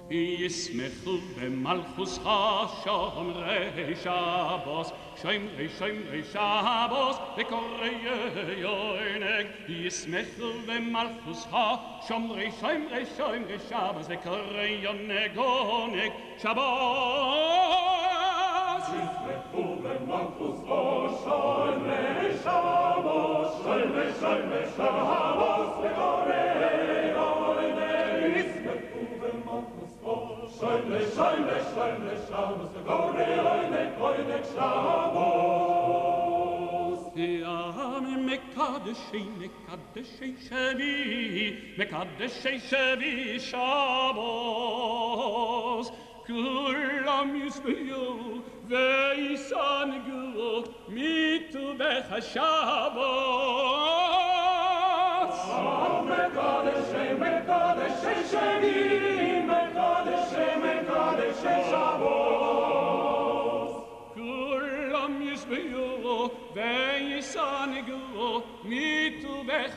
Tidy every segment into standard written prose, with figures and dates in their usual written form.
ישמחו במלכוס שומרי שבוס שומרי שבוס וקוראי עונג ישמחו במלכוס שומרי שבוס וקוראי עונג שבוס ישמחו במלכוס שומרי שבוס שומרי שבוס וקוראי עונג ישמחו במלכוס שומרי שבוס וקוראי עונג שבוס מקדשי שבי שבוס כולם ישביעו וישנגו מטובך שבוס מקדשי שבי מקדשי שבוס כולם ישביעו וישנגו מטובך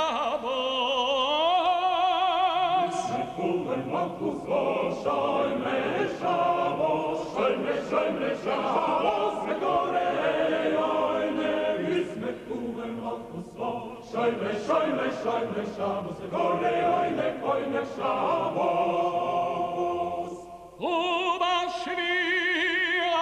שבוס ישמחו במלכוס שומרי שבוס שומרי שבוס וקוראי עונג ישמחו במלכוס שומרי שבוס וקוראי עונג שבוס ובשביל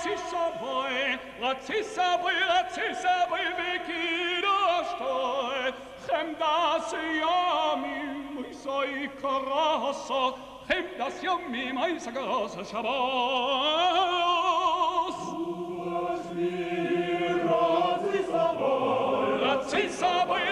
רציסבוי וקידושתוי חמדס ימים מויסוי קורוסו חמדס ימים מויסוי קורוסו שבוס ובשביל רציסבוי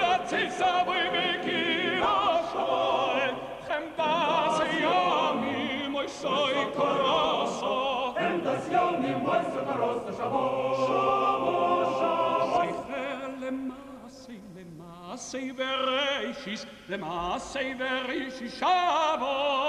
וקידושתוי חמדס ימים מויסוי קורוסו חמדס ימים מויסוי קורוסו שבוס למעשי ורישיס שבוס